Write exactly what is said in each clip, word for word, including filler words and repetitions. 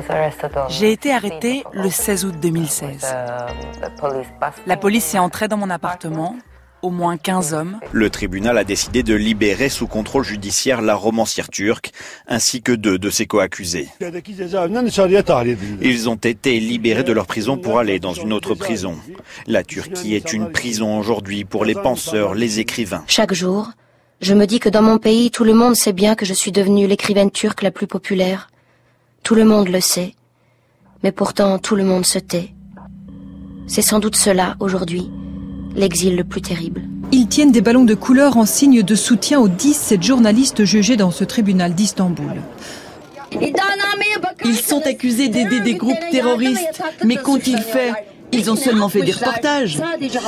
J'ai été arrêtée le seize août deux mille seize. La police est entrée dans mon appartement, au moins quinze hommes. Le tribunal a décidé de libérer sous contrôle judiciaire la romancière turque, ainsi que deux de ses coaccusés. Ils ont été libérés de leur prison pour aller dans une autre prison. La Turquie est une prison aujourd'hui pour les penseurs, les écrivains. Chaque jour, je me dis que dans mon pays, tout le monde sait bien que je suis devenue l'écrivaine turque la plus populaire. Tout le monde le sait. Mais pourtant, tout le monde se tait. C'est sans doute cela, aujourd'hui, l'exil le plus terrible. Ils tiennent des ballons de couleur en signe de soutien aux dix-sept journalistes jugés dans ce tribunal d'Istanbul. Ils sont accusés d'aider des groupes terroristes. Mais qu'ont-ils fait? Ils ont seulement fait des reportages.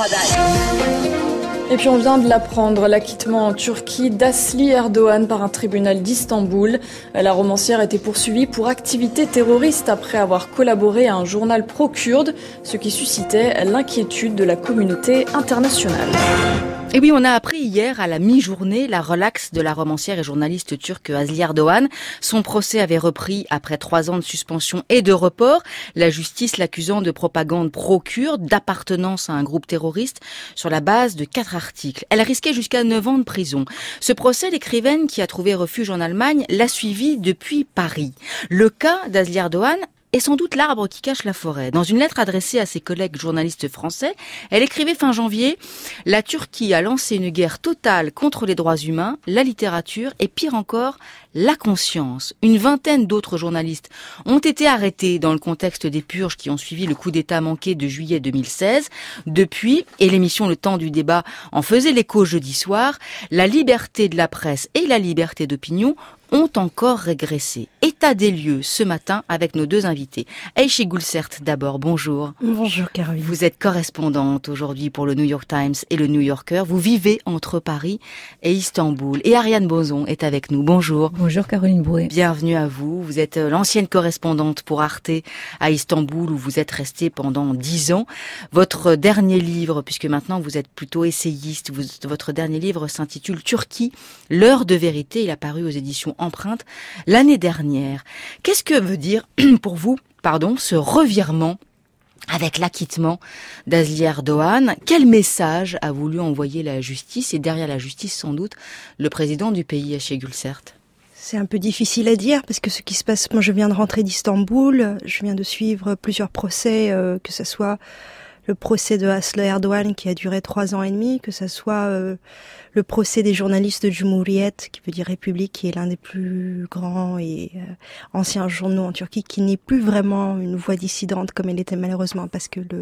Et puis on vient de l'apprendre, l'acquittement en Turquie d'Asli Erdoğan par un tribunal d'Istanbul. La romancière était poursuivie pour activité terroriste après avoir collaboré à un journal pro-kurde, ce qui suscitait l'inquiétude de la communauté internationale. Et oui, on a appris hier à la mi-journée la relaxe de la romancière et journaliste turque Asli Erdoğan. Son procès avait repris après trois ans de suspension et de report. La justice l'accusant de propagande pro-kurde, d'appartenance à un groupe terroriste sur la base de quatre articles. Elle risquait jusqu'à neuf ans de prison. Ce procès, l'écrivaine qui a trouvé refuge en Allemagne l'a suivi depuis Paris. Le cas d'Asli Erdoğan est sans doute l'arbre qui cache la forêt. Dans une lettre adressée à ses collègues journalistes français, elle écrivait fin janvier « La Turquie a lancé une guerre totale contre les droits humains, la littérature et pire encore, la conscience ». Une vingtaine d'autres journalistes ont été arrêtés dans le contexte des purges qui ont suivi le coup d'État manqué de juillet deux mille seize. Depuis, et l'émission Le Temps du débat en faisait l'écho jeudi soir, la liberté de la presse et la liberté d'opinion ont encore régressé. État des lieux ce matin avec nos deux invités. Ayşe Gülsert d'abord, bonjour. Bonjour Caroline. Vous êtes correspondante aujourd'hui pour le New York Times et le New Yorker. Vous vivez entre Paris et Istanbul. Et Ariane Bozon est avec nous, bonjour. Bonjour Caroline Brouet. Bienvenue à vous. Vous êtes l'ancienne correspondante pour Arte à Istanbul où vous êtes restée pendant dix ans. Votre dernier livre, puisque maintenant vous êtes plutôt essayiste, vous, votre dernier livre s'intitule Turquie, l'heure de vérité. Il a paru aux éditions Empreinte l'année dernière. Qu'est-ce que veut dire pour vous, pardon, ce revirement avec l'acquittement d'Asli Erdoğan? Quel message a voulu envoyer la justice et derrière la justice sans doute le président du pays, Ayşe Gülsert? C'est un peu difficile à dire parce que ce qui se passe, moi je viens de rentrer d'Istanbul, je viens de suivre plusieurs procès, euh, que ce soit le procès de Asli Erdoğan qui a duré trois ans et demi, que ce soit euh, le procès des journalistes de Cumhuriyet, qui veut dire République, qui est l'un des plus grands et euh, anciens journaux en Turquie, qui n'est plus vraiment une voix dissidente comme elle était malheureusement, parce que le,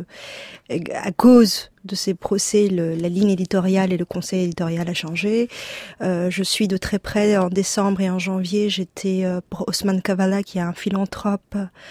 à cause de ces procès, le, la ligne éditoriale et le conseil éditorial a changé. Euh, je suis de très près en décembre et en janvier, j'étais euh, pour Osman Kavala, qui est un philanthrope,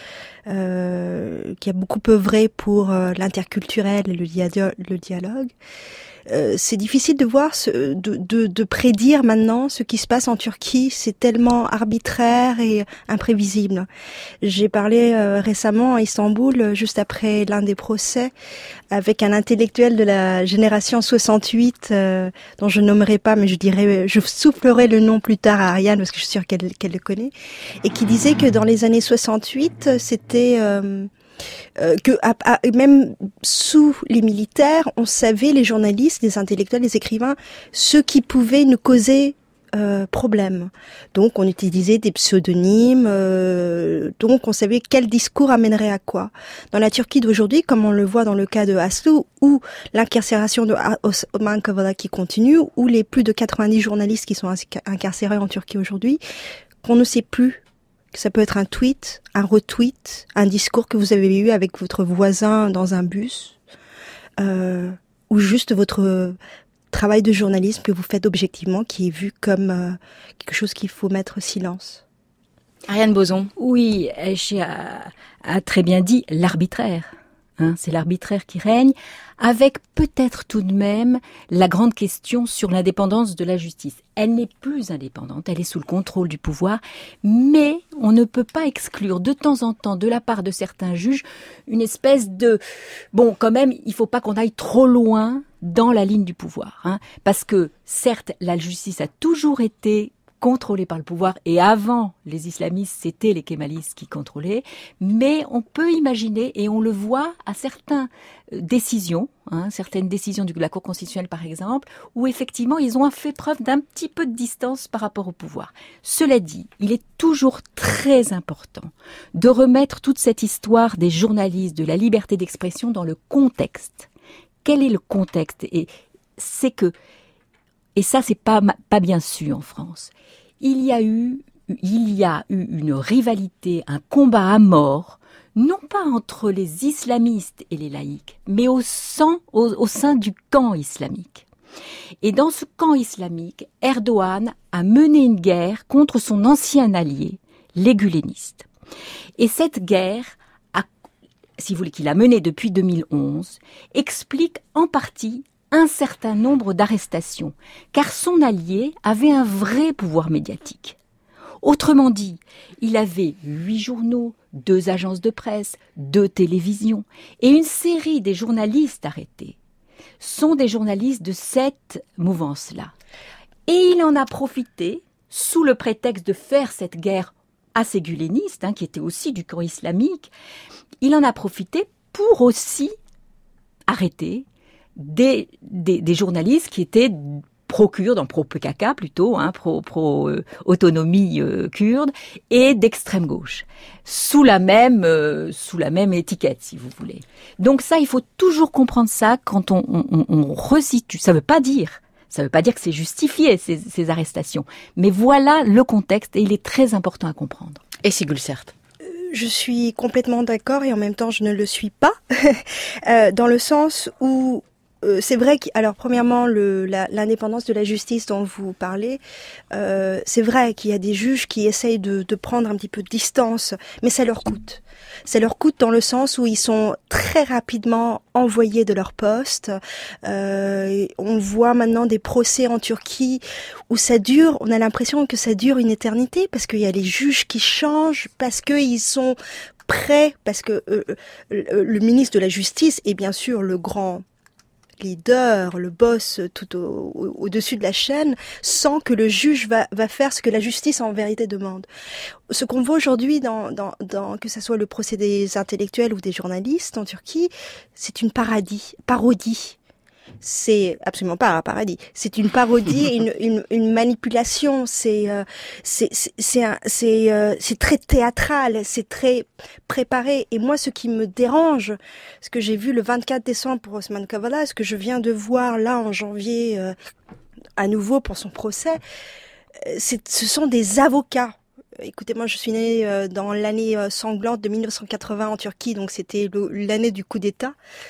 euh, qui a beaucoup œuvré pour euh, l'interculturel et le, dia- le dialogue. Euh, c'est difficile de voir, ce, de, de, de prédire maintenant ce qui se passe en Turquie. C'est tellement arbitraire et imprévisible. J'ai parlé euh, récemment à Istanbul, juste après l'un des procès, avec un intellectuel de la génération soixante-huit, euh, dont je nommerai pas, mais je dirais, je soufflerai le nom plus tard à Ariane, parce que je suis sûre qu'elle, qu'elle le connaît, et qui disait que dans les années soixante-huit, c'était... Euh, Euh, que à, à, même sous les militaires, on savait, les journalistes, les intellectuels, les écrivains, ce qui pouvait nous causer euh, problème. Donc on utilisait des pseudonymes, euh, donc on savait quel discours amènerait à quoi. Dans la Turquie d'aujourd'hui, comme on le voit dans le cas de Asli, ou l'incarcération de Osman Kavala qui continue, ou les plus de quatre-vingt-dix journalistes qui sont incarcérés en Turquie aujourd'hui, qu'on ne sait plus. Ça peut être un tweet, un retweet, un discours que vous avez eu avec votre voisin dans un bus, euh, ou juste votre travail de journalisme que vous faites objectivement, qui est vu comme euh, quelque chose qu'il faut mettre silence. Ariane Bozon. Oui, Ayşe a, a très bien dit l'arbitraire. Hein, c'est l'arbitraire qui règne, avec peut-être tout de même la grande question sur l'indépendance de la justice. Elle n'est plus indépendante, elle est sous le contrôle du pouvoir, mais on ne peut pas exclure de temps en temps, de la part de certains juges, une espèce de... Bon, quand même, il ne faut pas qu'on aille trop loin dans la ligne du pouvoir, hein, parce que, certes, la justice a toujours été contrôlés par le pouvoir. Et avant, les islamistes, c'était les kémalistes qui contrôlaient. Mais on peut imaginer, et on le voit à certaines décisions, hein, certaines décisions de la Cour constitutionnelle par exemple, où effectivement ils ont fait preuve d'un petit peu de distance par rapport au pouvoir. Cela dit, il est toujours très important de remettre toute cette histoire des journalistes, de la liberté d'expression dans le contexte. Quel est le contexte ? Et c'est que, et ça c'est pas, pas bien su en France, il y a eu, il y a eu une rivalité, un combat à mort, non pas entre les islamistes et les laïcs, mais au sein, au, au sein du camp islamique. Et dans ce camp islamique, Erdogan a mené une guerre contre son ancien allié, les gulenistes. Et cette guerre, a, si vous voulez, qu'il a menée depuis deux mille onze, explique en partie un certain nombre d'arrestations, car son allié avait un vrai pouvoir médiatique. Autrement dit, il avait huit journaux, deux agences de presse, deux télévisions, et une série des journalistes arrêtés sont des journalistes de cette mouvance-là. Et il en a profité, sous le prétexte de faire cette guerre à ces gulenistes, hein, qui étaient aussi du camp islamique, il en a profité pour aussi arrêter des, des, des journalistes qui étaient pro-kurde, en pro-P K K plutôt, hein, pro-autonomie pro, euh, kurde, et d'extrême gauche, sous la même euh, sous la même étiquette, si vous voulez. Donc ça, il faut toujours comprendre ça quand on, on, on resitue. Ça veut pas dire, ça veut pas dire que c'est justifié ces, ces arrestations, mais voilà le contexte et il est très important à comprendre. Et Sigul Sert. Je suis complètement d'accord et en même temps je ne le suis pas, euh, dans le sens où Euh, c'est vrai que, alors premièrement, le, la, l'indépendance de la justice dont vous parlez, euh, c'est vrai qu'il y a des juges qui essayent de, de prendre un petit peu de distance, mais ça leur coûte. Ça leur coûte dans le sens où ils sont très rapidement envoyés de leur poste. Euh, on voit maintenant des procès en Turquie où ça dure, on a l'impression que ça dure une éternité parce qu'il y a les juges qui changent, parce qu'ils sont prêts, parce que euh, le, le ministre de la Justice est bien sûr le grand leader, le boss tout au, au, au-dessus de la chaîne, sans que le juge va, va faire ce que la justice en vérité demande. Ce qu'on voit aujourd'hui, dans, dans, dans, que ce soit le procès des intellectuels ou des journalistes en Turquie, c'est une parodie. parodie. C'est absolument pas un paradis. C'est une parodie, une, une, une manipulation. C'est, euh, c'est, c'est, c'est, un, c'est, euh, c'est très théâtral, c'est très préparé. Et moi, ce qui me dérange, ce que j'ai vu le vingt-quatre décembre pour Osman Kavala, ce que je viens de voir là en janvier euh, à nouveau pour son procès, c'est, ce sont des avocats. Écoutez, moi, je suis née euh, dans l'année euh, sanglante de mille neuf cent quatre-vingts en Turquie, donc c'était le, l'année du coup d'État.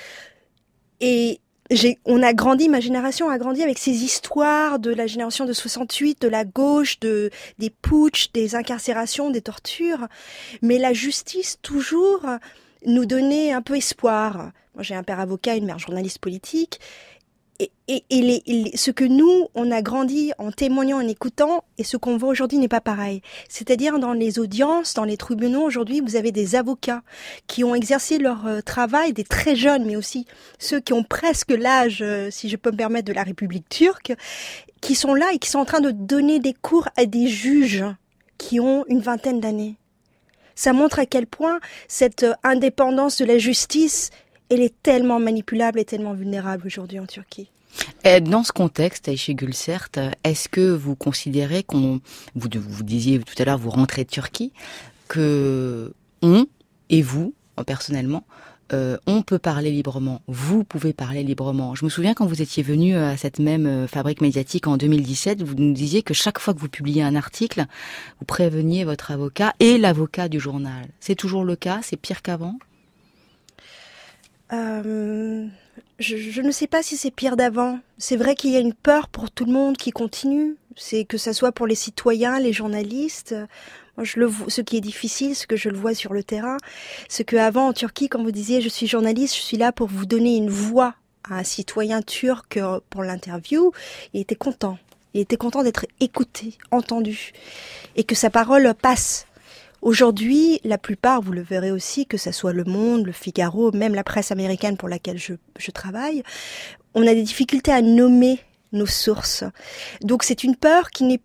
Et J'ai, on a grandi, ma génération a grandi avec ces histoires de la génération de soixante-huit, de la gauche, de, des putschs, des incarcérations, des tortures. Mais la justice, toujours, nous donnait un peu espoir. Moi, j'ai un père avocat, une mère journaliste politique. Et, et, et les, les, ce que nous, on a grandi en témoignant, en écoutant, et ce qu'on voit aujourd'hui n'est pas pareil. C'est-à-dire, dans les audiences, dans les tribunaux, aujourd'hui, vous avez des avocats qui ont exercé leur euh, travail, des très jeunes, mais aussi ceux qui ont presque l'âge, euh, si je peux me permettre, de la République turque, qui sont là et qui sont en train de donner des cours à des juges qui ont une vingtaine d'années. Ça montre à quel point cette euh, indépendance de la justice, elle est tellement manipulable et tellement vulnérable aujourd'hui en Turquie. Dans ce contexte, Ayşe Gülsert, est-ce que vous considérez qu'on, vous, vous disiez tout à l'heure, vous rentrez de Turquie, que on et vous, personnellement, euh, on peut parler librement, vous pouvez parler librement. Je me souviens quand vous étiez venu à cette même fabrique médiatique en deux mille dix-sept, vous nous disiez que chaque fois que vous publiez un article, vous préveniez votre avocat et l'avocat du journal. C'est toujours le cas? C'est pire qu'avant? Euh, je, je ne sais pas si c'est pire d'avant. C'est vrai qu'il y a une peur pour tout le monde qui continue. C'est que ça soit pour les citoyens, les journalistes. Moi, je le vois, ce qui est difficile, ce que je le vois sur le terrain, c'est qu'avant en Turquie, comme vous disiez, je suis journaliste, je suis là pour vous donner une voix à un citoyen turc pour l'interview. Il était content. Il était content d'être écouté, entendu, et que sa parole passe. Aujourd'hui, la plupart, vous le verrez aussi, que ça soit Le Monde, Le Figaro, même la presse américaine pour laquelle je, je travaille, on a des difficultés à nommer nos sources. Donc c'est une peur qui n'est,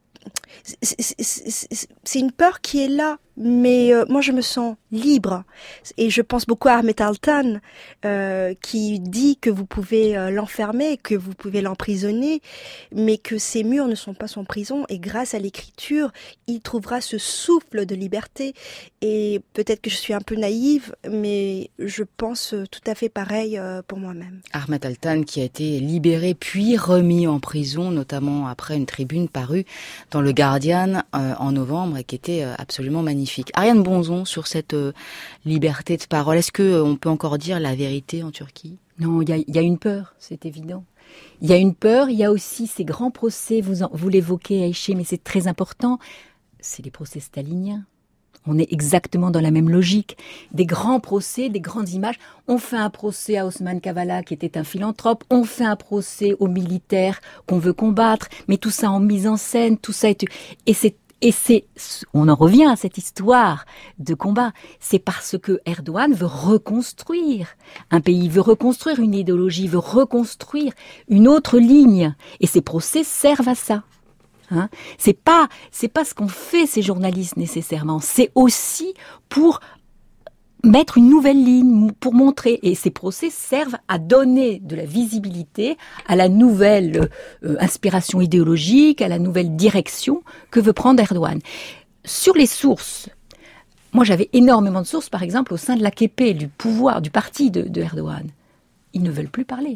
c'est une peur qui est là, mais euh, moi je me sens libre. Et je pense beaucoup à Ahmet Altan, euh, qui dit que vous pouvez euh, l'enfermer, que vous pouvez l'emprisonner, mais que ces murs ne sont pas son prison. Et grâce à l'écriture, il trouvera ce souffle de liberté. Et peut-être que je suis un peu naïve, mais je pense tout à fait pareil euh, pour moi-même. Ahmet Altan qui a été libéré puis remis en prison, notamment après une tribune parue dans le Guardian euh, en novembre et qui était euh, absolument magnifique. Ariane Bonzon, sur cette euh, liberté de parole, est-ce que euh, on peut encore dire la vérité en Turquie ? Non, il y a, y a une peur, c'est évident. Il y a une peur, il y a aussi ces grands procès, vous, en, vous l'évoquez Aïché, mais c'est très important, c'est les procès staliniens. On est exactement dans la même logique. Des grands procès, des grandes images. On fait un procès à Osman Kavala, qui était un philanthrope. On fait un procès aux militaires qu'on veut combattre. Mais tout ça en mise en scène, tout ça est... Et c'est, et c'est, on en revient à cette histoire de combat. C'est parce que Erdogan veut reconstruire un pays, veut reconstruire une idéologie, veut reconstruire une autre ligne. Et ces procès servent à ça. Hein, c'est pas, c'est pas ce qu'ont fait ces journalistes nécessairement. C'est aussi pour mettre une nouvelle ligne, pour montrer. Et ces procès servent à donner de la visibilité à la nouvelle euh, inspiration idéologique, à la nouvelle direction que veut prendre Erdogan. Sur les sources, moi j'avais énormément de sources, par exemple au sein de l'A K P, du pouvoir, du parti de, de Erdogan. Ils ne veulent plus parler.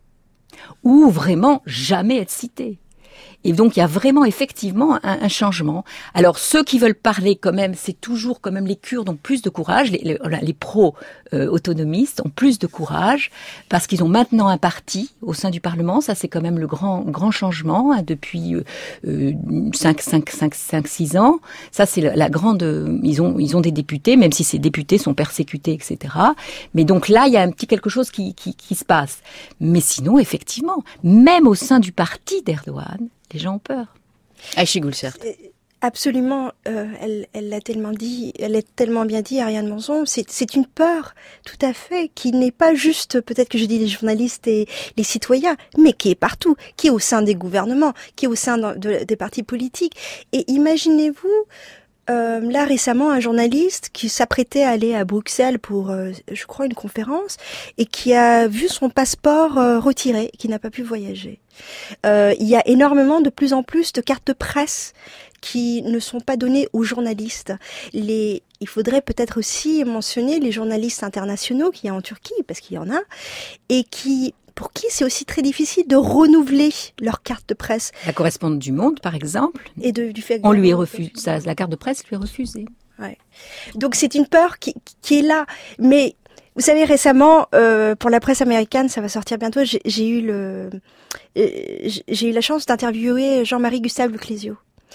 Ou vraiment jamais être cités. Et donc, il y a vraiment, effectivement, un, un changement. Alors, ceux qui veulent parler, quand même, c'est toujours, quand même, les Kurdes ont plus de courage. Les, les, les pro-autonomistes ont plus de courage parce qu'ils ont maintenant un parti au sein du Parlement. Ça, c'est quand même le grand, grand changement hein, depuis euh, cinq, six ans. Ça, c'est la, la grande... Ils ont, ils ont des députés, même si ces députés sont persécutés, et cetera. Mais donc là, il y a un petit quelque chose qui, qui, qui se passe. Mais sinon, effectivement, même au sein du parti d'Erdogan, les gens ont peur. Aïcha Gülsert. Absolument, euh, elle, elle l'a tellement dit, elle l'a tellement bien dit, Ariane Bonzon. C'est, c'est une peur, tout à fait, qui n'est pas juste, peut-être que je dis les journalistes et les citoyens, mais qui est partout, qui est au sein des gouvernements, qui est au sein de, de, des partis politiques. Et imaginez-vous, euh, là récemment, un journaliste qui s'apprêtait à aller à Bruxelles pour, euh, je crois, une conférence, et qui a vu son passeport euh, retiré, qui n'a pas pu voyager. Euh, il y a énormément, de plus en plus, de cartes de presse qui ne sont pas données aux journalistes. Les, il faudrait peut-être aussi mentionner les journalistes internationaux qu'il y a en Turquie, parce qu'il y en a, et qui, pour qui c'est aussi très difficile de renouveler leur carte de presse. La correspondante du Monde, par exemple, et de, du fait on lui est refusé, la carte de presse lui est refusée. Ouais. Donc c'est une peur qui, qui est là, mais vous savez, récemment, euh, pour la presse américaine, ça va sortir bientôt, j'ai, j'ai eu le, euh, j'ai eu la chance d'interviewer Jean-Marie Gustave Leclésio.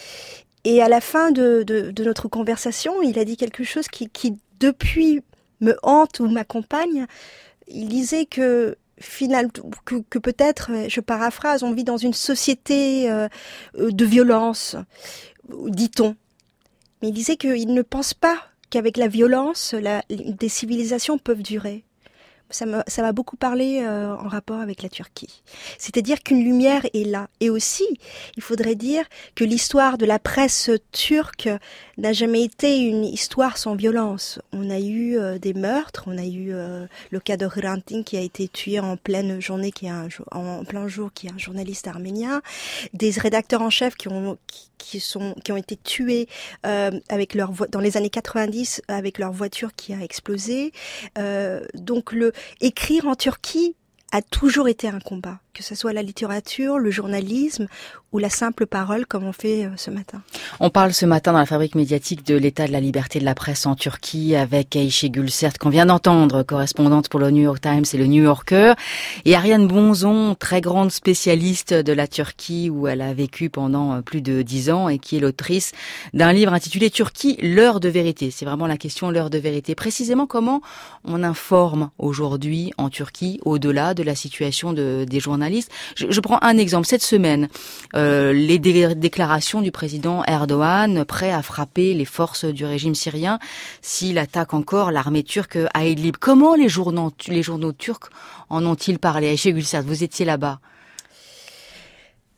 Et à la fin de, de, de notre conversation, il a dit quelque chose qui, qui, depuis, me hante ou m'accompagne. Il disait que, final, que, que peut-être, je paraphrase, on vit dans une société euh, de violence, dit-on. Mais il disait qu'il ne pense pas qu'avec la violence, la, des civilisations peuvent durer. Ça m'a, ça m'a beaucoup parlé euh, en rapport avec la Turquie. C'est-à-dire qu'une lumière est là. Et aussi, il faudrait dire que l'histoire de la presse turque n'a jamais été une histoire sans violence. On a eu euh, des meurtres, on a eu euh, le cas de Hrant Dink qui a été tué en pleine journée, qui est un, en plein jour, qui est un journaliste arménien, des rédacteurs en chef qui ont qui, qui sont qui ont été tués euh, avec leur vo- dans les années quatre-vingt-dix avec leur voiture qui a explosé. Euh, donc le écrire en Turquie a toujours été un combat, que ce soit la littérature, le journalisme ou la simple parole comme on fait ce matin. On parle ce matin dans la fabrique médiatique de l'état de la liberté de la presse en Turquie avec Aïcha Gülsert qu'on vient d'entendre, correspondante pour le New York Times et le New Yorker, et Ariane Bonzon, très grande spécialiste de la Turquie où elle a vécu pendant plus de dix ans et qui est l'autrice d'un livre intitulé Turquie, l'heure de vérité. C'est vraiment la question, l'heure de vérité. Précisément comment on informe aujourd'hui en Turquie au-delà de la situation de, des journalistes. Je, je prends un exemple. Cette semaine, euh, les dé- déclarations du président Erdogan prêt à frapper les forces du régime syrien s'il attaque encore l'armée turque à Idlib. Comment les journaux, les journaux turcs en ont-ils parlé? Aïcha Gülsert, vous étiez là-bas.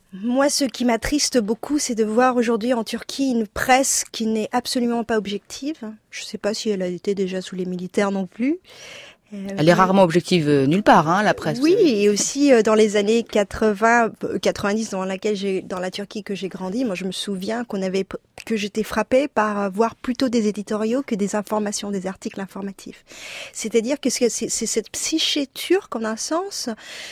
Moi, ce qui m'attriste beaucoup, c'est de voir aujourd'hui en Turquie une presse qui n'est absolument pas objective. Je ne sais pas si elle a été déjà sous les militaires non plus. Elle est rarement objective euh, nulle part, hein, la presse. Oui, et aussi euh, dans les années quatre-vingts, quatre-vingt-dix, dans laquelle j'ai, dans la Turquie que j'ai grandi, moi je me souviens qu'on avait, que j'étais frappée par voir plutôt des éditoriaux que des informations, des articles informatifs. C'est-à-dire que c'est, c'est, c'est cette psyché turque, en un sens,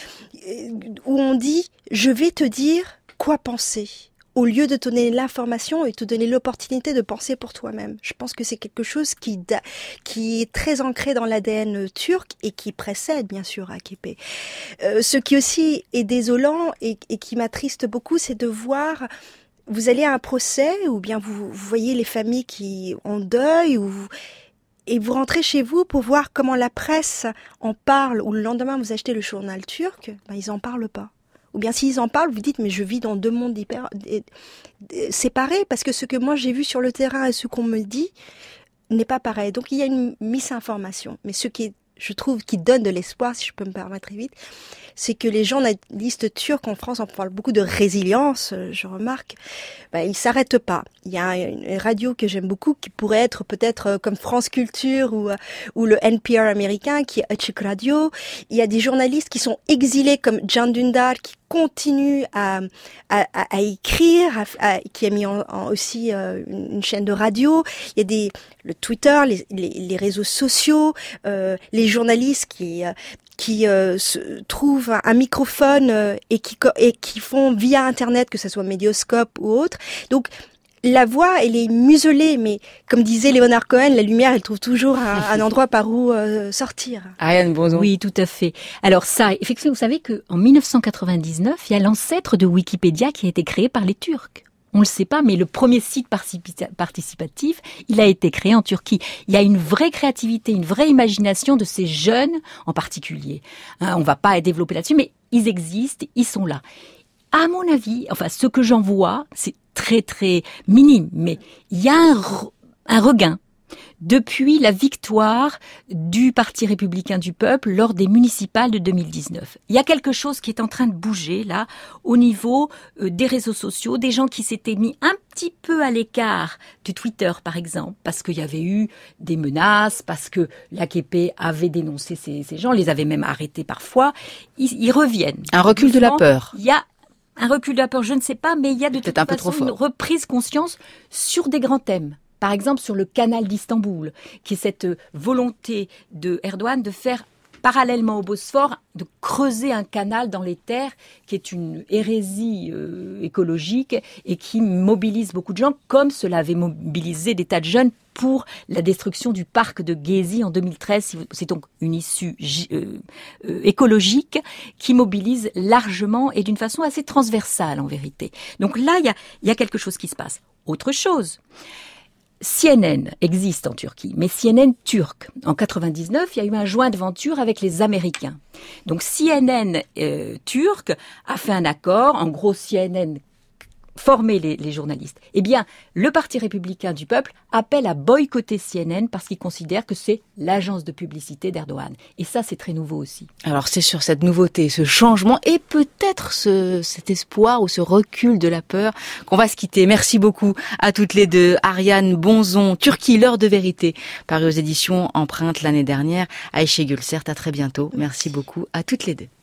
où on dit « je vais te dire quoi penser ». Au lieu de te donner l'information et te donner l'opportunité de penser pour toi-même. Je pense que c'est quelque chose qui, da, qui est très ancré dans l'A D N turc et qui précède bien sûr A K P. Euh, ce qui aussi est désolant et, et qui m'attriste beaucoup, c'est de voir, vous allez à un procès ou bien vous, vous voyez les familles qui ont deuil ou vous, et vous rentrez chez vous pour voir comment la presse en parle, ou le lendemain vous achetez le journal turc, ben ils en parlent pas. Ou bien s'ils en parlent, vous dites, mais je vis dans deux mondes hyper séparés, parce que ce que moi j'ai vu sur le terrain et ce qu'on me dit n'est pas pareil. Donc il y a une misinformation. Mais ce qui est, je trouve, qui donne de l'espoir, si je peux me permettre très vite, c'est que les journalistes turcs en France, on parle beaucoup de résilience, je remarque, ben, ils s'arrêtent pas. Il y a une radio que j'aime beaucoup, qui pourrait être peut-être comme France Culture ou, ou le N P R américain, qui est Açık Radio. Il y a des journalistes qui sont exilés comme Can Dündar, qui continue à, à, à écrire, à, à, qui a mis en, en aussi euh, une chaîne de radio. Il y a des le Twitter, les, les, les réseaux sociaux, euh, les journalistes qui euh, qui euh, se trouvent un microphone euh, et qui et qui font via Internet, que ce soit Medioscope ou autre. Donc la voix, elle est muselée, mais comme disait Léonard Cohen, la lumière, elle trouve toujours un, un endroit par où euh, sortir. Ariane Bonzon. Oui, tout à fait. Alors ça, effectivement, vous savez qu'en mille neuf cent quatre-vingt-dix-neuf, il y a l'ancêtre de Wikipédia qui a été créé par les Turcs. On le sait pas, mais le premier site participatif, il a été créé en Turquie. Il y a une vraie créativité, une vraie imagination de ces jeunes en particulier. Hein, on va pas développer là-dessus, mais ils existent, ils sont là. À mon avis, enfin, ce que j'en vois, c'est très très minime, mais il y a un, re, un regain depuis la victoire du Parti républicain du peuple lors des municipales de deux mille dix-neuf. Il y a quelque chose qui est en train de bouger là, au niveau euh, des réseaux sociaux, des gens qui s'étaient mis un petit peu à l'écart du Twitter par exemple, parce qu'il y avait eu des menaces, parce que l'A K P avait dénoncé ces, ces gens, les avait même arrêtés parfois, ils, ils reviennent. Un recul de la peur. Il y a un recul de la peur, je ne sais pas, mais il y a de toute façon une reprise conscience sur des grands thèmes. Par exemple, sur le canal d'Istanbul, qui est cette volonté de Erdogan de faire parallèlement au Bosphore, de creuser un canal dans les terres, qui est une hérésie euh, écologique et qui mobilise beaucoup de gens, comme cela avait mobilisé des tas de jeunes pour la destruction du parc de Gezi en deux mille treize. C'est donc une issue euh, euh, écologique qui mobilise largement et d'une façon assez transversale en vérité. Donc là, il y a, y a quelque chose qui se passe. Autre chose. C N N existe en Turquie, mais C N N turc. En quatre-vingt-dix-neuf, il y a eu un joint de venture avec les Américains. Donc C N N euh, turc a fait un accord. En gros, C N N former les, les journalistes. Eh bien, le Parti républicain du peuple appelle à boycotter C N N parce qu'il considère que c'est l'agence de publicité d'Erdogan. Et ça, c'est très nouveau aussi. Alors, c'est sur cette nouveauté, ce changement et peut-être ce, cet espoir ou ce recul de la peur qu'on va se quitter. Merci beaucoup à toutes les deux. Ariane Bonzon, Turquie, l'heure de vérité, paru aux éditions Empreinte l'année dernière. Ayşe Gülsert, à très bientôt. Merci beaucoup à toutes les deux.